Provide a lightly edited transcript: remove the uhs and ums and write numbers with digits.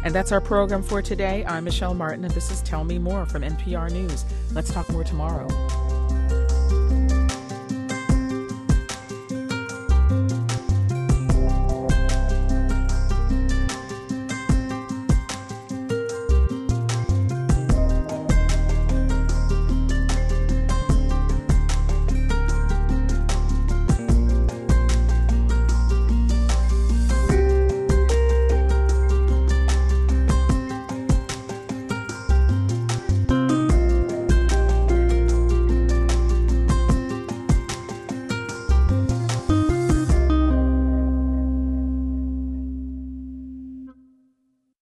And that's our program for today. I'm Michelle Martin, and this is Tell Me More from NPR News. Let's talk more tomorrow.